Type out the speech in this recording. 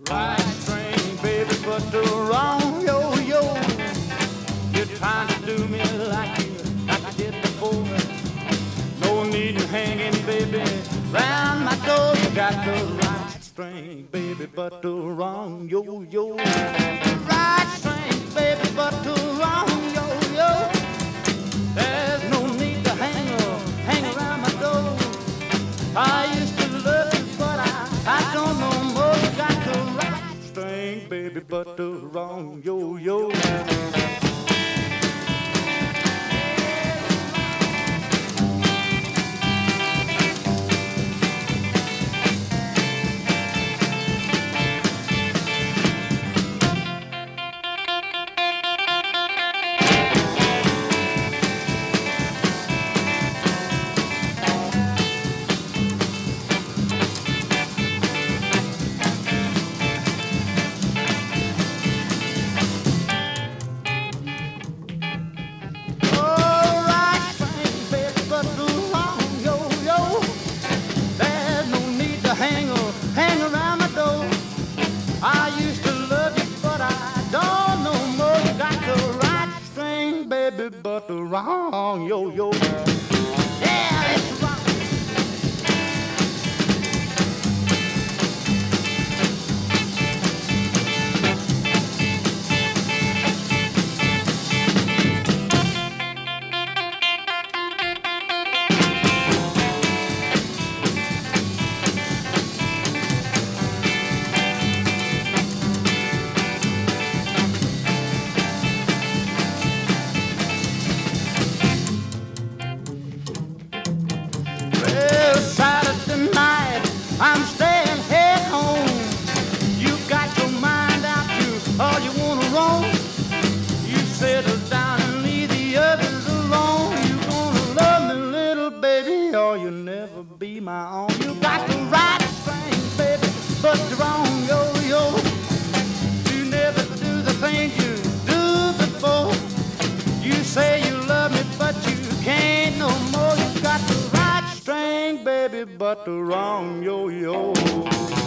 Right string, baby, but the wrong yo-yo. You're trying to do me like you did before. No need in hanging, baby, round my door. You got the right string, baby, but the wrong yo-yo. Right string, baby, but the wrong yo-yo. There's no need to hang around my door. I used to love you, but I don't know more. You got the right string, baby, but the wrong yo-yo. Hang around my door. I used to love you, but I don't know more. You got the right string, baby, but the wrong yo-yo. Yeah, it's wrong. Well, Saturday night, I'm staying at home. You got your mind out to all you wanna roam. You settle down and leave the others alone. You gonna love me, little baby, or you'll never be my own. You got the right string, baby, but the wrong yo-yo. You never do the things you do before. You say you love me, but you can't no more. You got the right string, baby, but the wrong yo-yo.